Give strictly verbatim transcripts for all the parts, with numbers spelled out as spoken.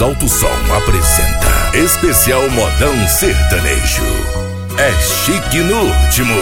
Alto Som apresenta Especial Modão Sertanejo. É chique no último.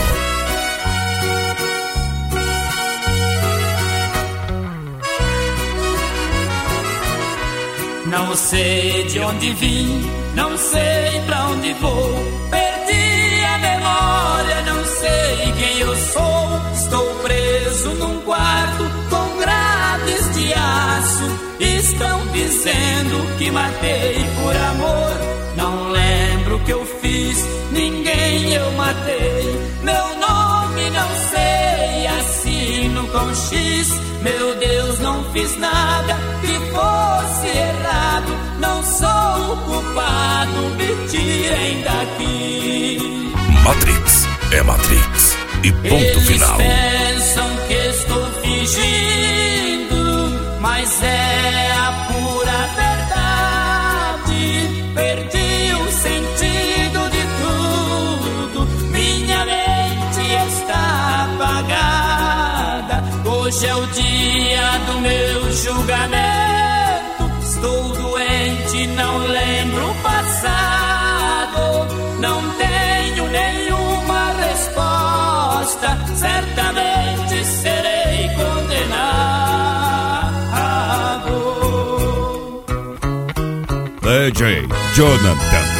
Não sei de onde vim, não sei pra onde vou. Perdi a memória, não sei quem eu sou. Estou preso num quarto com grades de aço. Estão dizendo que matei por amor. Não lembro o que eu fiz, ninguém eu matei. Meu nome não sei, assino com X. Meu Deus, não fiz nada que fosse errado. Não sou o culpado, me tirem daqui. Matrix é Matrix e ponto Eles final. Pensam que estou fingindo, mas é a pura verdade. Perdi o sentido de tudo, minha mente está apagada. Hoje é o dia do meu julgamento. Estou doente, não lembro o passado. Não tenho nenhuma resposta. Certamente serei condenado. D J Jonathan.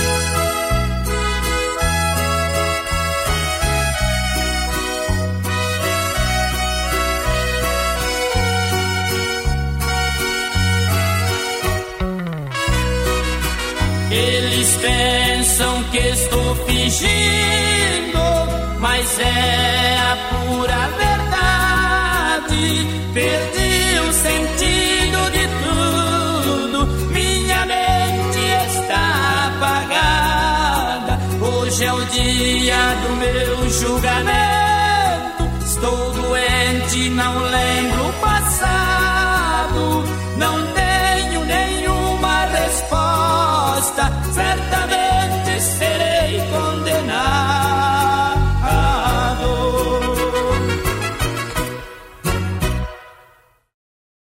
Eles pensam que estou fingindo, mas é a pura verdade. Perdi o sentido de tudo, minha mente está apagada. Hoje é o dia do meu julgamento. Estou doente, não lembro o